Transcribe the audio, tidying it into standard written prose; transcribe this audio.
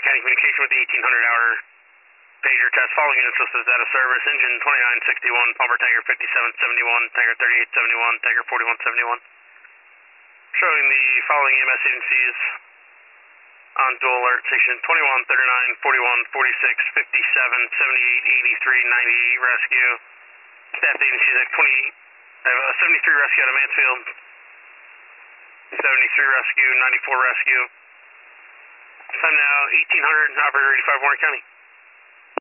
Warren County communication with the 1800-hour pager test. Following units listed as out of service. Engine 2961, Palmer Tiger 5771, Tiger 3871, Tiger 4171. Showing the following EMS agencies on dual alert: station 21, 39, 41, 46, 57, 78, 83, 98 rescue. Staff agencies at 28. I have a 73 rescue out of Mansfield, 73 rescue, 94 rescue. Time now 1800, operator 85 Warren County.